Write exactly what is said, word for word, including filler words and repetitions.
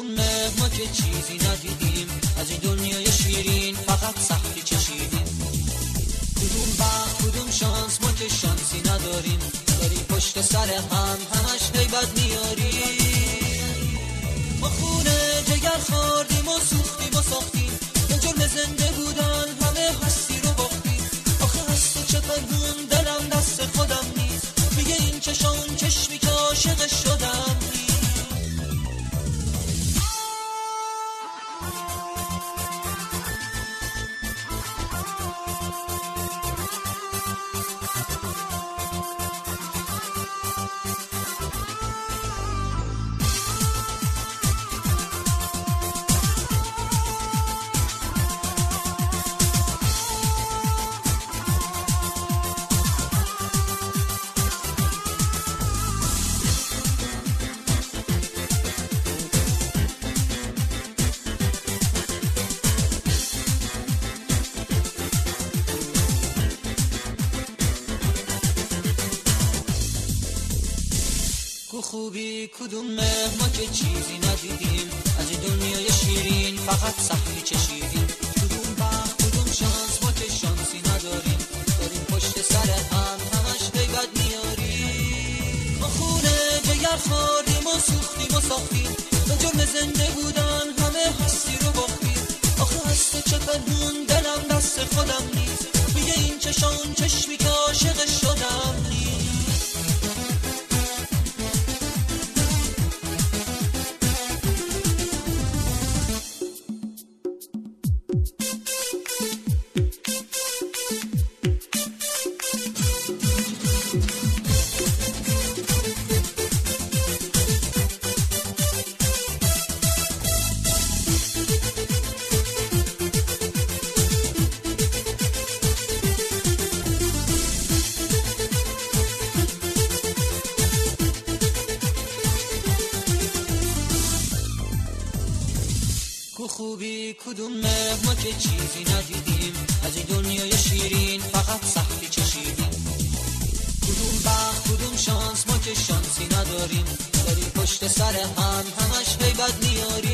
کدوم مه ما که چیزی ندیدیم، از این دنیای شیرین فقط سختی چشیدیم. کدوم بخت کدوم شانس ما که شانسی نداریم، داریم پشت سر هم همش غیبت میاریم. ما خونه جگر خوردیم و سوختیم و ساختیم، به جرم زنده بودن همه هستی رو باختیم. آخه از تو چه پنهون دلم دست خودم نیست، میگه این چشان چشمی که عاشق شدم نیست. خوبی کدوم مه ما که چیزی ندیدیم، از این دنیای شیرین فقط سختی چشیدیم. کدوم بخت کدوم شانس ما که شانسی نداریم، داریم پشت سر هم همش غیبت میاریم. ما خونه جگر خوردیم و سوختیم و ساختیم، به جرم زنده بودن همه هستی رو باختیم. آخه از تو چه پنهون دلم دست خودم نیست، میگه این چشان چشمی که عاشق شدم نیست. خوبی کدوم مه ما که چیزی ندیدیم، از این دنیای شیرین فقط سختی چشیدیم. کدوم بخت کدوم شانس ما که شانسی نداریم، داریم پشت سر هم همش غیبت میاریم.